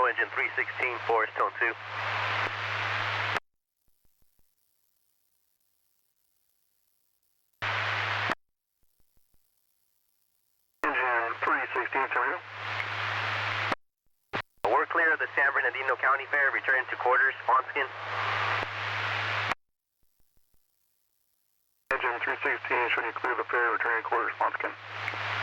engine 316 for Stone 2. Engine 316, turn you. We're clear of the San Bernardino County Fair, returning to quarters, Ponskin. Engine 316, showing you clear the fair, returning quarters, Ponskin.